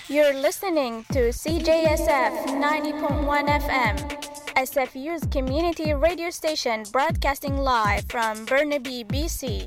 You're listening to CJSF 90.1 FM, SFU's community radio station broadcasting live from Burnaby, BC.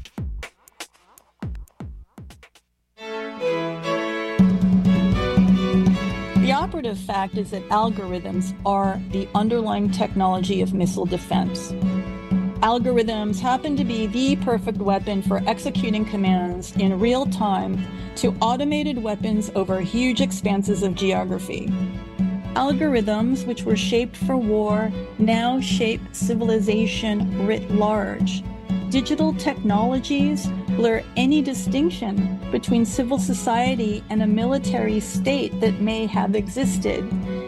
The operative fact is that algorithms are the underlying technology of missile defense. Algorithms happen to be the perfect weapon for executing commands in real time to automated weapons over huge expanses of geography. Algorithms, which were shaped for war, now shape civilization writ large. Digital technologies blur any distinction between civil society and a military state that may have existed.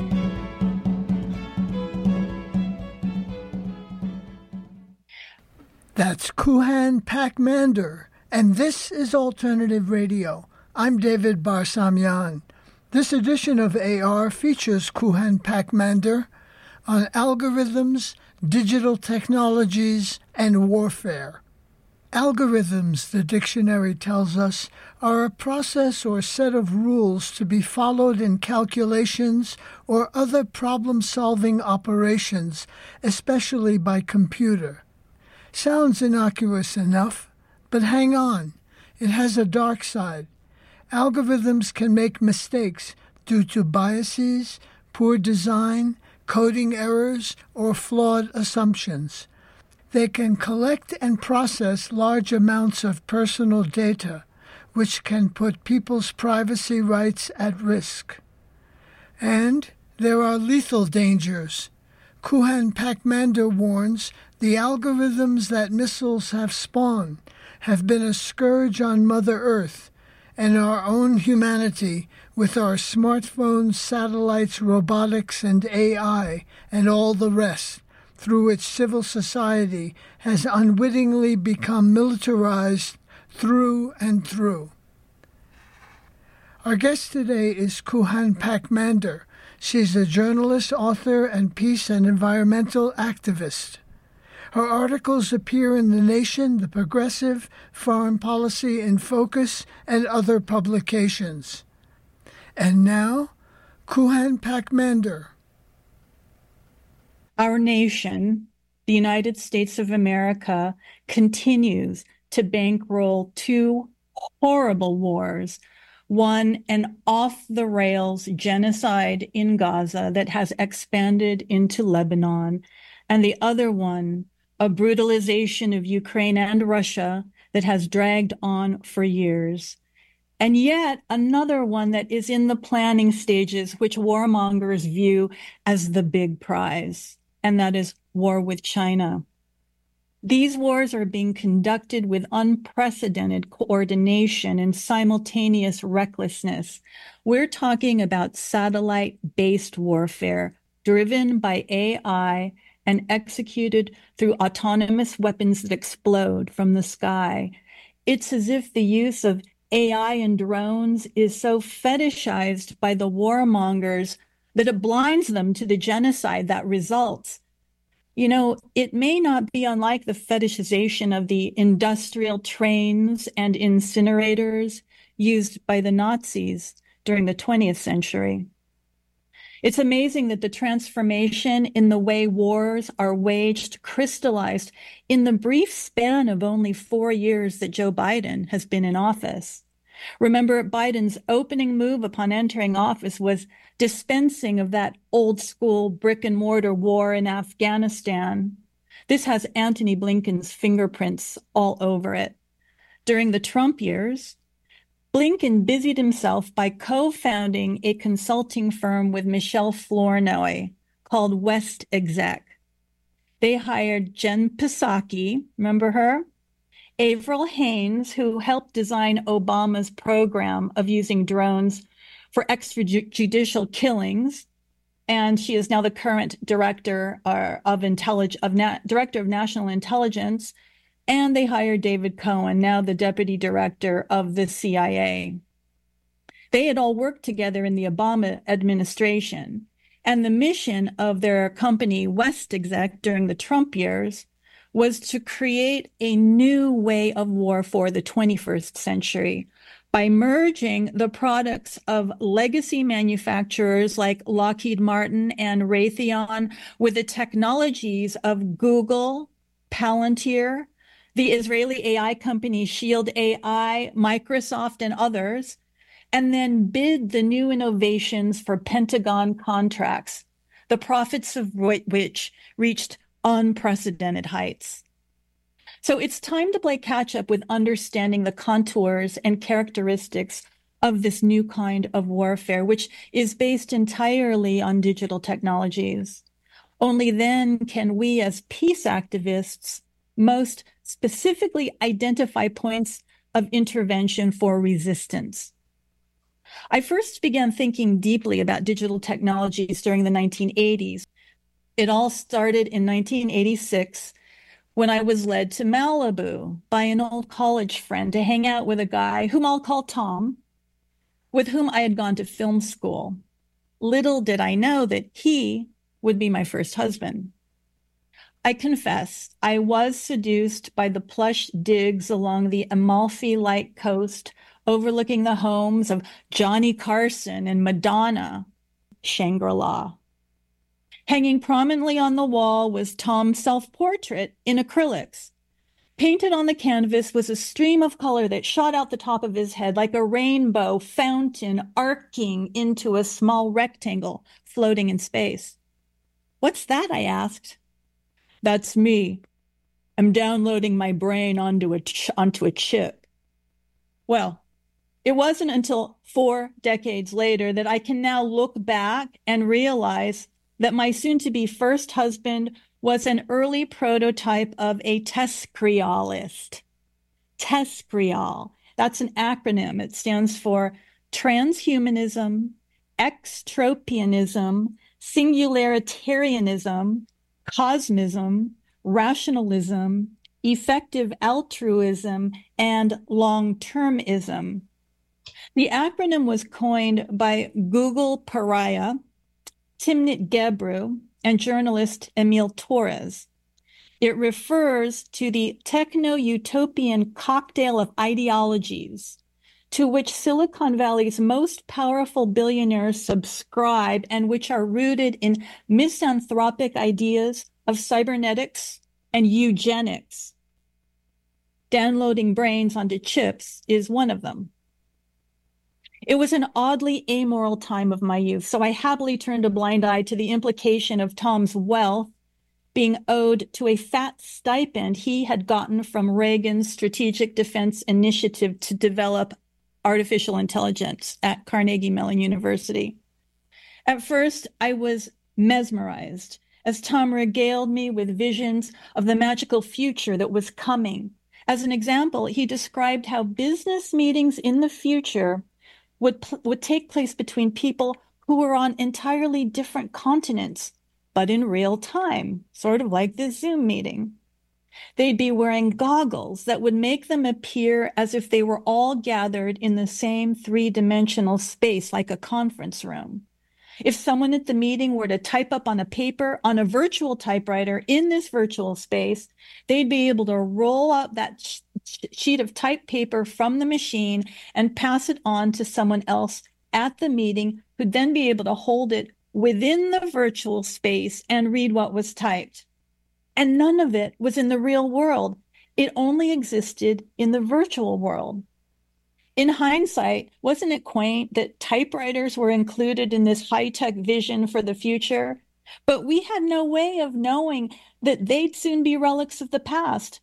That's Kuhan Pakmander, and this is Alternative Radio. I'm David Barsamyan. This edition of AR features Kuhan Pakmander on algorithms, digital technologies, and warfare. Algorithms, the dictionary tells us, are a process or set of rules to be followed in calculations or other problem-solving operations, especially by computer. Sounds innocuous enough, but hang on, it has a dark side. Algorithms can make mistakes due to biases, poor design, coding errors, or flawed assumptions. They can collect and process large amounts of personal data, which can put people's privacy rights at risk. And there are lethal dangers. Kuhan Pakmander warns the algorithms that missiles have spawned have been a scourge on Mother Earth and our own humanity with our smartphones, satellites, robotics, and AI, and all the rest, through which civil society has unwittingly become militarized through and through. Our guest today is Kuhan Pakmander. She's a journalist, author, and peace and environmental activist. Her articles appear in The Nation, The Progressive, Foreign Policy in Focus, and other publications. And now, Kuhan Pakmander. Our nation, the United States of America, continues to bankroll two horrible wars. One, an off-the-rails genocide in Gaza that has expanded into Lebanon, and the other one, a brutalization of Ukraine and Russia that has dragged on for years. And yet another one that is in the planning stages, which warmongers view as the big prize, and that is war with China. These wars are being conducted with unprecedented coordination and simultaneous recklessness. We're talking about satellite-based warfare driven by AI and executed through autonomous weapons that explode from the sky. It's as if the use of AI and drones is so fetishized by the warmongers that it blinds them to the genocide that results. You know, it may not be unlike the fetishization of the industrial trains and incinerators used by the Nazis during the 20th century. It's amazing that the transformation in the way wars are waged crystallized in the brief span of only 4 years that Joe Biden has been in office. Remember, Biden's opening move upon entering office was dispensing of that old school brick and mortar war in Afghanistan. This has Antony Blinken's fingerprints all over it. During the Trump years, Blinken busied himself by co-founding a consulting firm with Michelle Flournoy called West Exec. They hired Jen Psaki, remember her? Avril Haines, who helped design Obama's program of using drones for extrajudicial killings, and she is now the current director of National Intelligence. And they hired David Cohen, now the deputy director of the CIA. They had all worked together in the Obama administration, and the mission of their company, West Exec, during the Trump years was to create a new way of war for the 21st century, by merging the products of legacy manufacturers like Lockheed Martin and Raytheon with the technologies of Google, Palantir, the Israeli AI company Shield AI, Microsoft, and others, and then bid the new innovations for Pentagon contracts, the profits of which reached unprecedented heights. So it's time to play catch up with understanding the contours and characteristics of this new kind of warfare, which is based entirely on digital technologies. Only then can we as peace activists most specifically identify points of intervention for resistance. I first began thinking deeply about digital technologies during the 1980s. It all started in 1986 when I was led to Malibu by an old college friend to hang out with a guy whom I'll call Tom, with whom I had gone to film school. Little did I know that he would be my first husband. I confess, I was seduced by the plush digs along the Amalfi-like coast overlooking the homes of Johnny Carson and Madonna, Shangri-La. Hanging prominently on the wall was Tom's self-portrait in acrylics. Painted on the canvas was a stream of color that shot out the top of his head like a rainbow fountain arcing into a small rectangle floating in space. "What's that?" I asked. "That's me. I'm downloading my brain onto a chip." Well, it wasn't until 4 decades later that I can now look back and realize that my soon-to-be first husband was an early prototype of a TESCREAList. TESCREAL, that's an acronym. It stands for transhumanism, extropianism, singularitarianism, cosmism, rationalism, effective altruism, and long-termism. The acronym was coined by Google pariah Timnit Gebru and journalist Emil Torres. It refers to the techno-utopian cocktail of ideologies to which Silicon Valley's most powerful billionaires subscribe and which are rooted in misanthropic ideas of cybernetics and eugenics. Downloading brains onto chips is one of them. It was an oddly amoral time of my youth, so I happily turned a blind eye to the implication of Tom's wealth being owed to a fat stipend he had gotten from Reagan's Strategic Defense Initiative to develop artificial intelligence at Carnegie Mellon University. At first, I was mesmerized as Tom regaled me with visions of the magical future that was coming. As an example, he described how business meetings in the future would take place between people who were on entirely different continents, but in real time, sort of like this Zoom meeting. They'd be wearing goggles that would make them appear as if they were all gathered in the same three-dimensional space, like a conference room. If someone at the meeting were to type up on a paper on a virtual typewriter in this virtual space, they'd be able to roll up that sheet of typed paper from the machine and pass it on to someone else at the meeting, who'd then be able to hold it within the virtual space and read what was typed. And none of it was in the real world. It only existed in the virtual world. In hindsight, wasn't it quaint that typewriters were included in this high-tech vision for the future? But we had no way of knowing that they'd soon be relics of the past.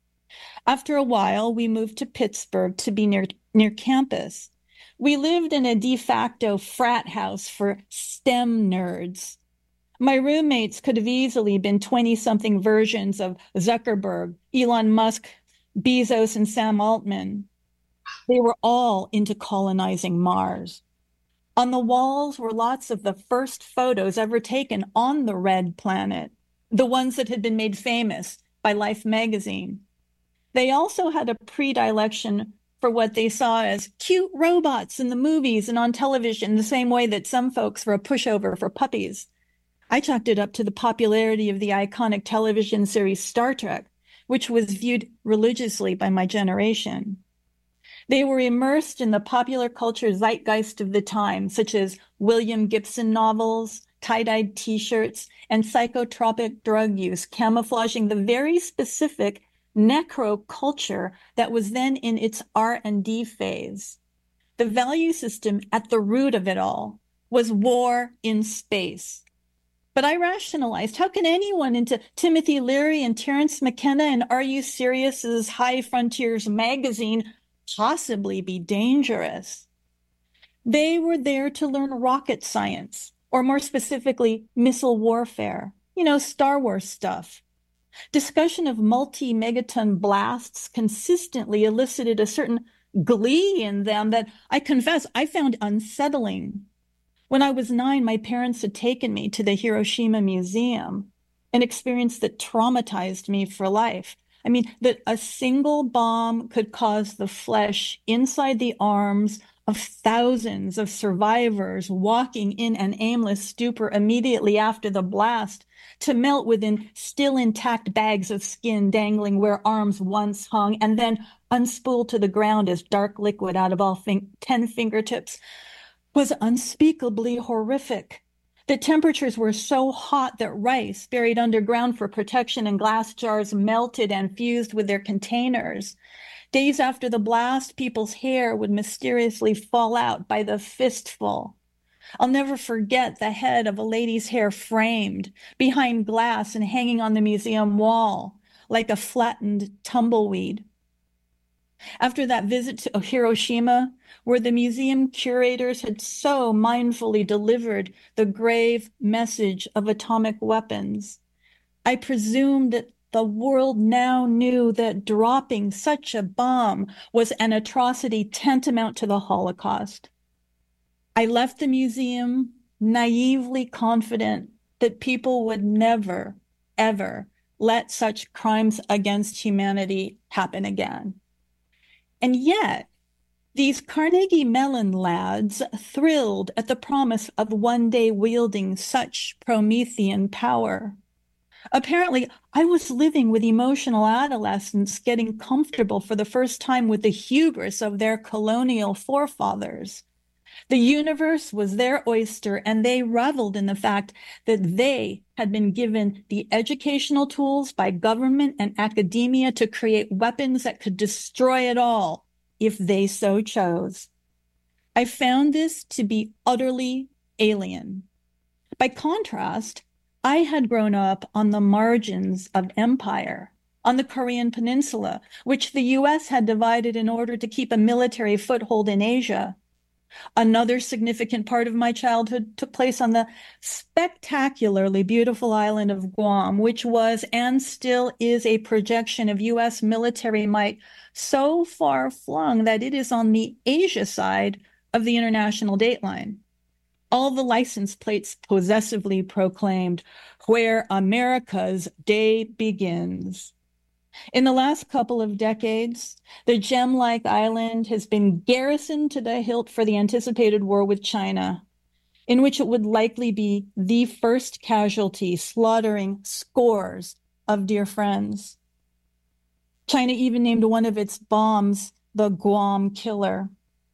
After a while, we moved to Pittsburgh to be near campus. We lived in a de facto frat house for STEM nerds. My roommates could have easily been 20-something versions of Zuckerberg, Elon Musk, Bezos, and Sam Altman. They were all into colonizing Mars. On the walls were lots of the first photos ever taken on the red planet, the ones that had been made famous by Life magazine. They also had a predilection for what they saw as cute robots in the movies and on television, the same way that some folks were a pushover for puppies. I chalked it up to the popularity of the iconic television series Star Trek, which was viewed religiously by my generation. They were immersed in the popular culture zeitgeist of the time, such as William Gibson novels, tie-dyed t-shirts, and psychotropic drug use, camouflaging the very specific necroculture that was then in its R&D phase. The value system at the root of it all was war in space. But I rationalized, how can anyone into Timothy Leary and Terence McKenna and Are You Serious's High Frontiers magazine possibly be dangerous? They were there to learn rocket science, or more specifically, missile warfare, Star Wars stuff. Discussion of multi-megaton blasts consistently elicited a certain glee in them that I confess I found unsettling. When I was 9, my parents had taken me to the Hiroshima Museum, an experience that traumatized me for life. I mean, that a single bomb could cause the flesh inside the arms of thousands of survivors walking in an aimless stupor immediately after the blast to melt within still intact bags of skin dangling where arms once hung and then unspooled to the ground as dark liquid out of all 10 fingertips was unspeakably horrific. The temperatures were so hot that rice buried underground for protection in glass jars melted and fused with their containers. Days after the blast, people's hair would mysteriously fall out by the fistful. I'll never forget the head of a lady's hair framed behind glass and hanging on the museum wall like a flattened tumbleweed. After that visit to Hiroshima, where the museum curators had so mindfully delivered the grave message of atomic weapons, I presumed that the world now knew that dropping such a bomb was an atrocity tantamount to the Holocaust. I left the museum naively confident that people would never, ever let such crimes against humanity happen again. And yet, these Carnegie Mellon lads thrilled at the promise of one day wielding such Promethean power. Apparently, I was living with emotional adolescents getting comfortable for the first time with the hubris of their colonial forefathers. The universe was their oyster, and they reveled in the fact that they had been given the educational tools by government and academia to create weapons that could destroy it all if they so chose. I found this to be utterly alien. By contrast, I had grown up on the margins of empire, on the Korean Peninsula, which the U.S. had divided in order to keep a military foothold in Asia. Another significant part of my childhood took place on the spectacularly beautiful island of Guam, which was and still is a projection of U.S. military might so far flung that it is on the Asia side of the international dateline. All the license plates possessively proclaimed, "Where America's day begins." In the last couple of decades, the gem-like island has been garrisoned to the hilt for the anticipated war with China, in which it would likely be the first casualty, slaughtering scores of dear friends. China even named one of its bombs the Guam Killer.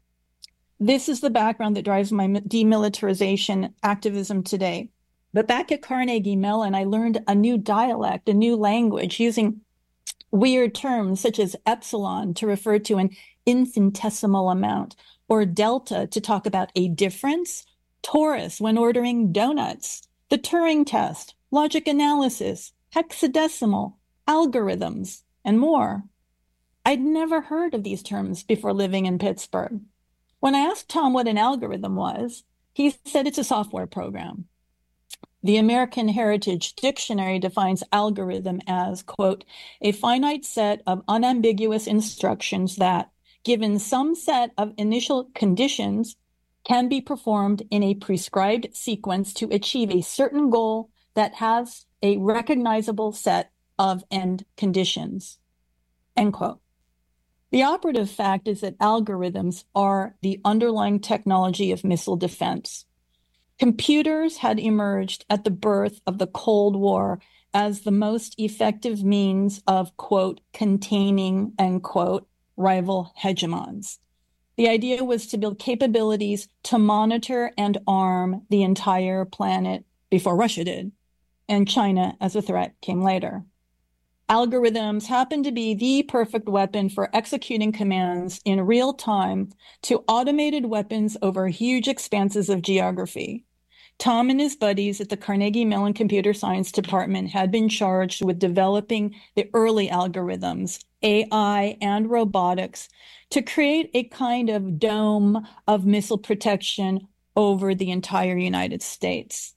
This is the background that drives my demilitarization activism today. But back at Carnegie Mellon, I learned a new dialect, a new language, using weird terms such as epsilon to refer to an infinitesimal amount, or delta to talk about a difference, torus when ordering donuts, the Turing test, logic analysis, hexadecimal, algorithms, and more. I'd never heard of these terms before living in Pittsburgh. When I asked Tom what an algorithm was, he said it's a software program. The American Heritage Dictionary defines algorithm as, quote, a finite set of unambiguous instructions that, given some set of initial conditions, can be performed in a prescribed sequence to achieve a certain goal that has a recognizable set of end conditions, end quote. The operative fact is that algorithms are the underlying technology of missile defense. Computers had emerged at the birth of the Cold War as the most effective means of, quote, containing, end quote, rival hegemons. The idea was to build capabilities to monitor and arm the entire planet before Russia did, and China as a threat came later. Algorithms happen to be the perfect weapon for executing commands in real time to automated weapons over huge expanses of geography. Tom and his buddies at the Carnegie Mellon Computer Science Department had been charged with developing the early algorithms, AI and robotics, to create a kind of dome of missile protection over the entire United States.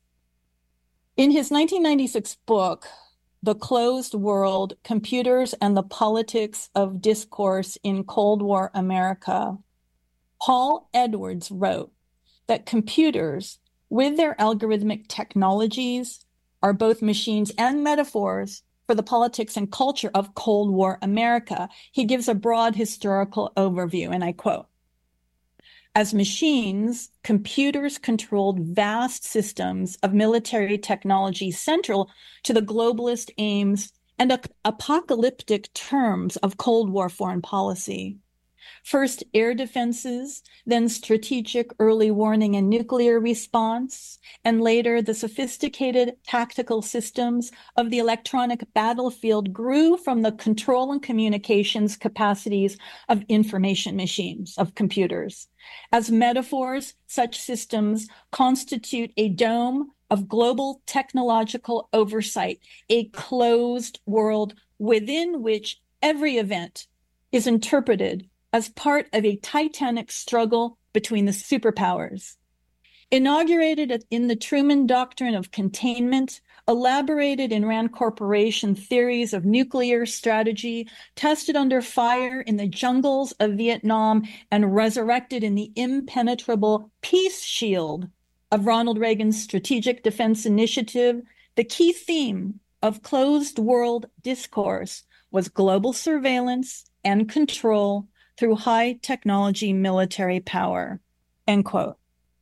In his 1996 book, The Closed World, Computers and the Politics of Discourse in Cold War America, Paul Edwards wrote that computers, with their algorithmic technologies, are both machines and metaphors for the politics and culture of Cold War America. He gives a broad historical overview, and I quote, "As machines, computers controlled vast systems of military technology central to the globalist aims and apocalyptic terms of Cold War foreign policy. First air defenses, then strategic early warning and nuclear response, and later the sophisticated tactical systems of the electronic battlefield grew from the control and communications capacities of information machines, of computers. As metaphors, such systems constitute a dome of global technological oversight, a closed world within which every event is interpreted as part of a titanic struggle between the superpowers. Inaugurated in the Truman Doctrine of Containment, elaborated in Rand Corporation theories of nuclear strategy, tested under fire in the jungles of Vietnam, and resurrected in the impenetrable peace shield of Ronald Reagan's Strategic Defense Initiative, the key theme of closed world discourse was global surveillance and control through high technology military power," end quote.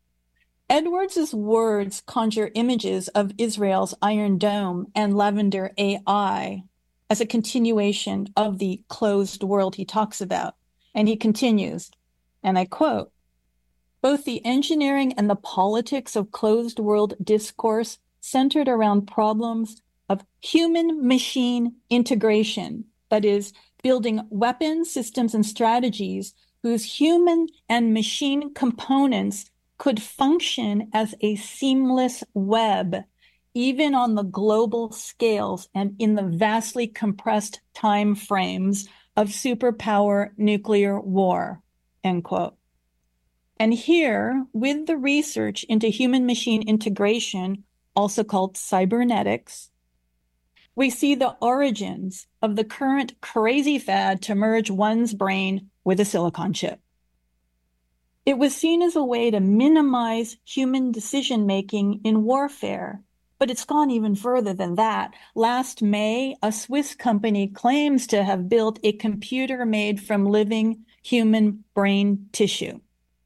Edwards's words conjure images of Israel's Iron Dome and Lavender AI as a continuation of the closed world he talks about. And he continues, and I quote, "Both the engineering and the politics of closed world discourse centered around problems of human-machine integration, that is, building weapons, systems, and strategies whose human and machine components could function as a seamless web, even on the global scales and in the vastly compressed time frames of superpower nuclear war," end quote. And here, with the research into human-machine integration, also called cybernetics, we see the origins of the current crazy fad to merge one's brain with a silicon chip. It was seen as a way to minimize human decision-making in warfare, but it's gone even further than that. Last May, a Swiss company claims to have built a computer made from living human brain tissue.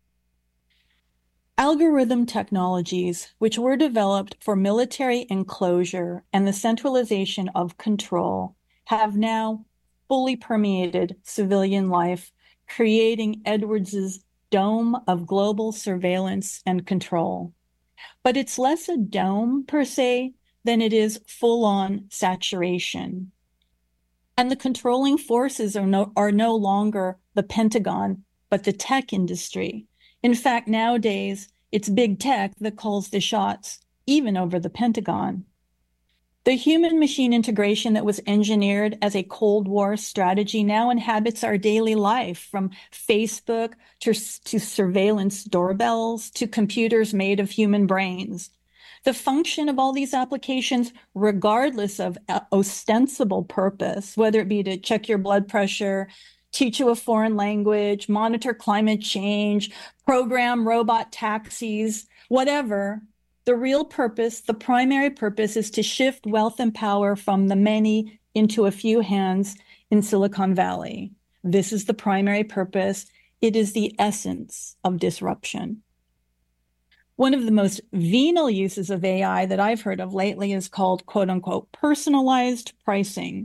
Algorithm technologies, which were developed for military enclosure and the centralization of control, have now fully permeated civilian life, creating Edwards's dome of global surveillance and control. But it's less a dome per se than it is full-on saturation. And the controlling forces are no longer the Pentagon, but the tech industry. In fact, nowadays, it's big tech that calls the shots, even over the Pentagon. The human-machine integration that was engineered as a Cold War strategy now inhabits our daily life, from Facebook to surveillance doorbells to computers made of human brains. The function of all these applications, regardless of ostensible purpose, whether it be to check your blood pressure, teach you a foreign language, monitor climate change, program robot taxis, whatever, the real purpose, the primary purpose, is to shift wealth and power from the many into a few hands in Silicon Valley. This is the primary purpose. It is the essence of disruption. One of the most venal uses of AI that I've heard of lately is called, quote unquote, personalized pricing.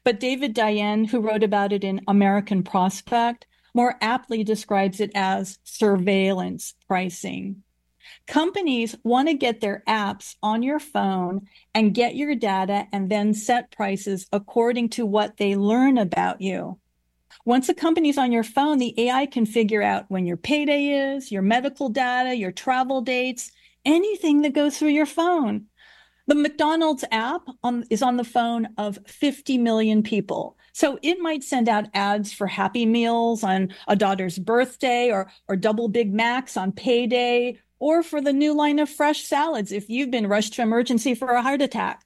But David Dayen, who wrote about it in American Prospect, more aptly describes it as surveillance pricing. Companies want to get their apps on your phone and get your data and then set prices according to what they learn about you. Once a company's on your phone, the AI can figure out when your payday is, your medical data, your travel dates, anything that goes through your phone. The McDonald's app is on the phone of 50 million people. So it might send out ads for Happy Meals on a daughter's birthday or double Big Macs on payday, or for the new line of fresh salads if you've been rushed to emergency for a heart attack.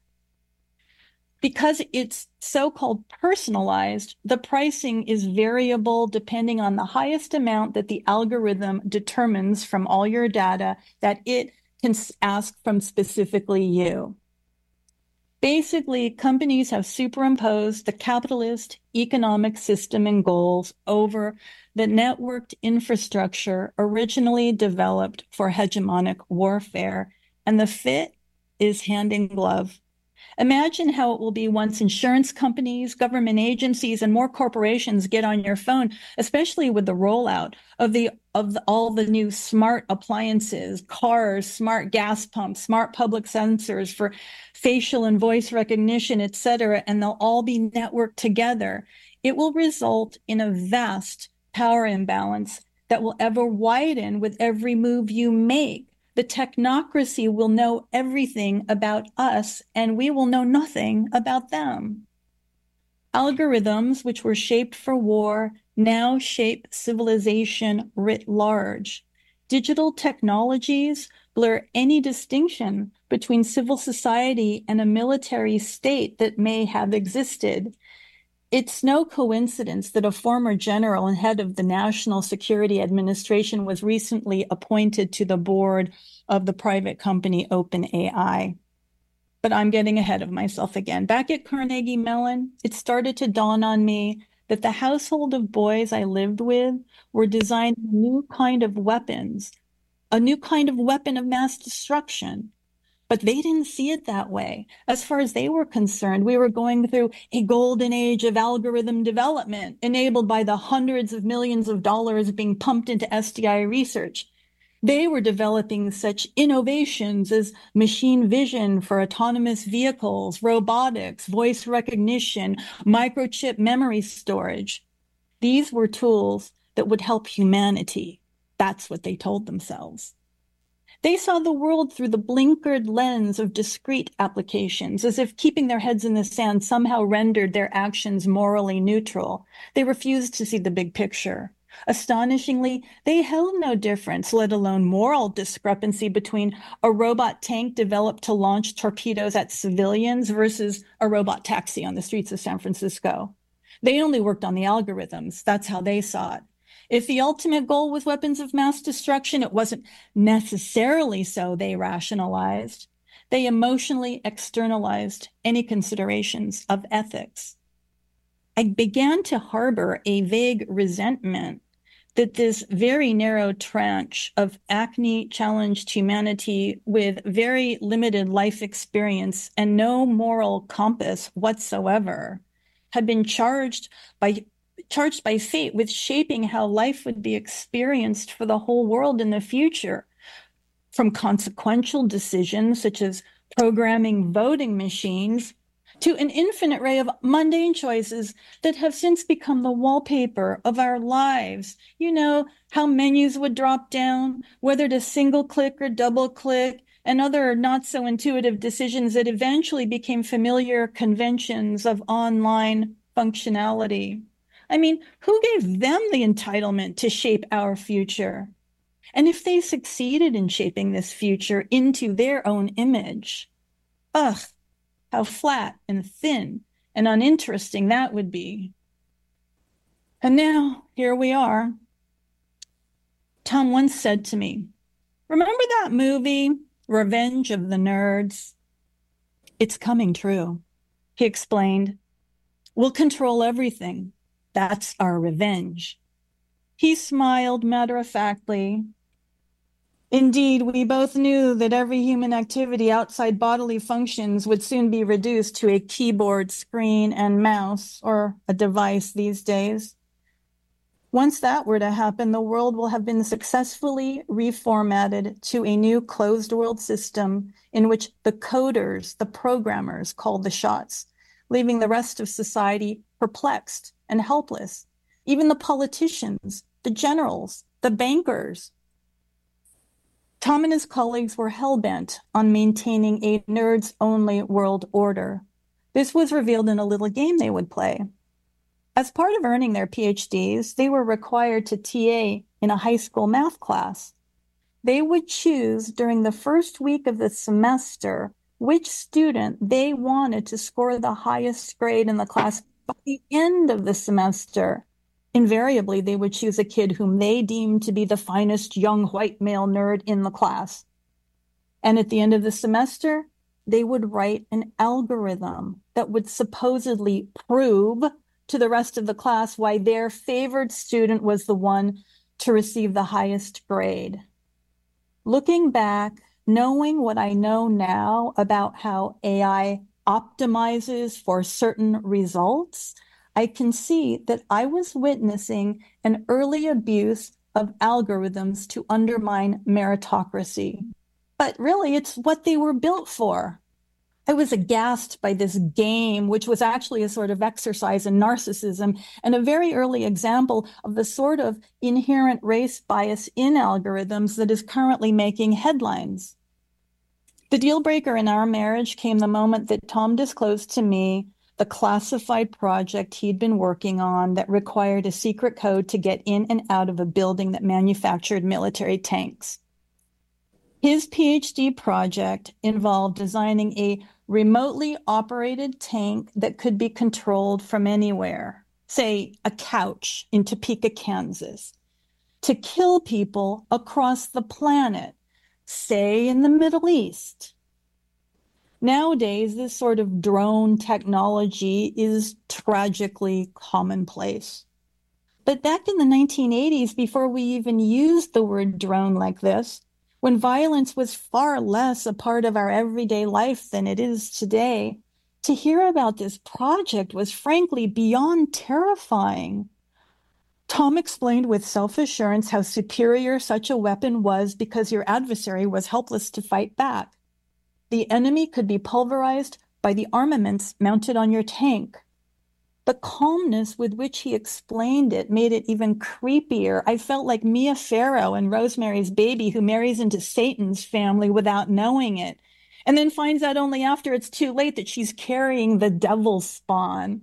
Because it's so-called personalized, the pricing is variable depending on the highest amount that the algorithm determines from all your data that it can ask from specifically you. Basically, companies have superimposed the capitalist economic system and goals over the networked infrastructure originally developed for hegemonic warfare, and the fit is hand in glove. Imagine how it will be once insurance companies, government agencies, and more corporations get on your phone, especially with the rollout of all the new smart appliances, cars, smart gas pumps, smart public sensors for facial and voice recognition, et cetera, and they'll all be networked together. It will result in a vast power imbalance that will ever widen with every move you make. The technocracy will know everything about us, and we will know nothing about them. Algorithms, which were shaped for war, now shape civilization writ large. Digital technologies blur any distinction between civil society and a military state that may have existed. It's no coincidence that a former general and head of the National Security Administration was recently appointed to the board of the private company OpenAI. But I'm getting ahead of myself again. Back at Carnegie Mellon, it started to dawn on me that the household of boys I lived with were designing a new kind of weapons, a new kind of weapon of mass destruction. But they didn't see it that way. As far as they were concerned, we were going through a golden age of algorithm development enabled by the hundreds of millions of dollars being pumped into SDI research. They were developing such innovations as machine vision for autonomous vehicles, robotics, voice recognition, microchip memory storage. These were tools that would help humanity. That's what they told themselves. They saw the world through the blinkered lens of discrete applications, as if keeping their heads in the sand somehow rendered their actions morally neutral. They refused to see the big picture. Astonishingly, they held no difference, let alone moral discrepancy, between a robot tank developed to launch torpedoes at civilians versus a robot taxi on the streets of San Francisco. They only worked on the algorithms. That's how they saw it. If the ultimate goal was weapons of mass destruction, it wasn't necessarily so, they rationalized. They emotionally externalized any considerations of ethics. I began to harbor a vague resentment that this very narrow tranche of acne challenged humanity with very limited life experience and no moral compass whatsoever had been charged by fate with shaping how life would be experienced for the whole world in the future, from consequential decisions such as programming voting machines to an infinite array of mundane choices that have since become the wallpaper of our lives. You know, how menus would drop down, whether to single click or double click, and other not so intuitive decisions that eventually became familiar conventions of online functionality. I mean, who gave them the entitlement to shape our future? And if they succeeded in shaping this future into their own image, ugh, how flat and thin and uninteresting that would be. And now, here we are. Tom once said to me, "Remember that movie, Revenge of the Nerds?" It's coming true. He explained, "We'll control everything. That's our revenge." He smiled matter-of-factly. Indeed, we both knew that every human activity outside bodily functions would soon be reduced to a keyboard, screen, and mouse, or a device these days. Once that were to happen, the world will have been successfully reformatted to a new closed world system in which the coders, the programmers, call the shots, leaving the rest of society perplexed and helpless. Even the politicians, the generals, the bankers. Tom and his colleagues were hell-bent on maintaining a nerds-only world order. This was revealed in a little game they would play. As part of earning their PhDs, they were required to TA in a high school math class. They would choose during the first week of the semester which student they wanted to score the highest grade in the class by the end of the semester. Invariably, they would choose a kid whom they deemed to be the finest young white male nerd in the class. And at the end of the semester, they would write an algorithm that would supposedly prove to the rest of the class why their favored student was the one to receive the highest grade. Looking back, knowing what I know now about how AI optimizes for certain results, I can see that I was witnessing an early abuse of algorithms to undermine meritocracy. But really, it's what they were built for. I was aghast by this game, which was actually a sort of exercise in narcissism and a very early example of the sort of inherent race bias in algorithms that is currently making headlines. The deal breaker in our marriage came the moment that Tom disclosed to me the classified project he'd been working on that required a secret code to get in and out of a building that manufactured military tanks. His PhD project involved designing a remotely operated tank that could be controlled from anywhere, say a couch in Topeka, Kansas, to kill people across the planet, say in the Middle East. Nowadays, this sort of drone technology is tragically commonplace. But back in the 1980s, before we even used the word drone like this, when violence was far less a part of our everyday life than it is today, to hear about this project was frankly beyond terrifying. Tom explained with self-assurance how superior such a weapon was because your adversary was helpless to fight back. The enemy could be pulverized by the armaments mounted on your tank. The calmness with which he explained it made it even creepier. I felt like Mia Farrow in Rosemary's Baby, who marries into Satan's family without knowing it, and then finds out only after it's too late that she's carrying the devil's spawn.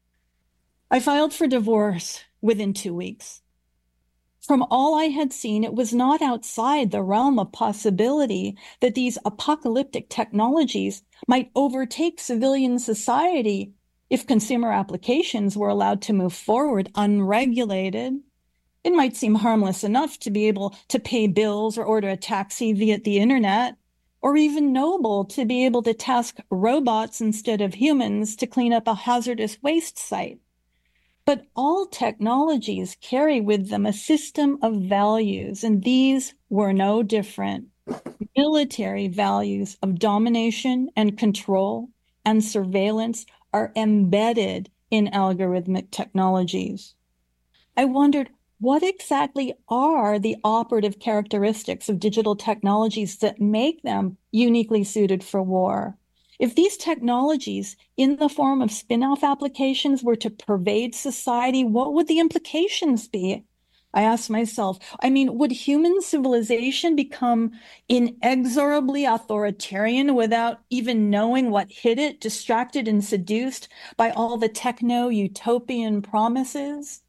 I filed for divorce within 2 weeks. From all I had seen, it was not outside the realm of possibility that these apocalyptic technologies might overtake civilian society if consumer applications were allowed to move forward unregulated. It might seem harmless enough to be able to pay bills or order a taxi via the internet, or even noble to be able to task robots instead of humans to clean up a hazardous waste site. But all technologies carry with them a system of values, and these were no different. Military values of domination and control and surveillance are embedded in algorithmic technologies. I wondered, what exactly are the operative characteristics of digital technologies that make them uniquely suited for war? If these technologies, in the form of spin-off applications, were to pervade society, what would the implications be? I asked myself, would human civilization become inexorably authoritarian without even knowing what hit it, distracted and seduced by all the techno-utopian promises?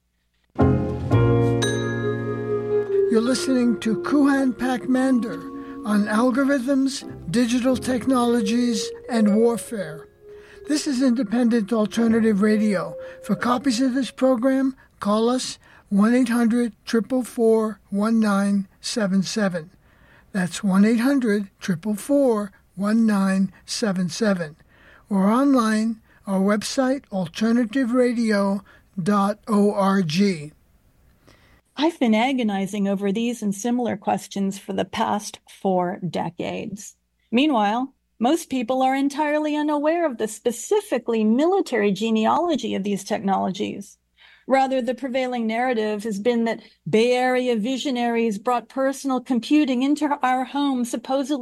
You're listening to Kuhan Pakmander on algorithms, digital technologies, and warfare. This is Independent Alternative Radio. For copies of this program, call us 1-800-444-1977. That's 1-800-444-1977. Or online, our website, alternativeradio.org. I've been agonizing over these and similar questions for the past 4 decades. Meanwhile, most people are entirely unaware of the specifically military genealogy of these technologies. Rather, the prevailing narrative has been that Bay Area visionaries brought personal computing into our homes supposedly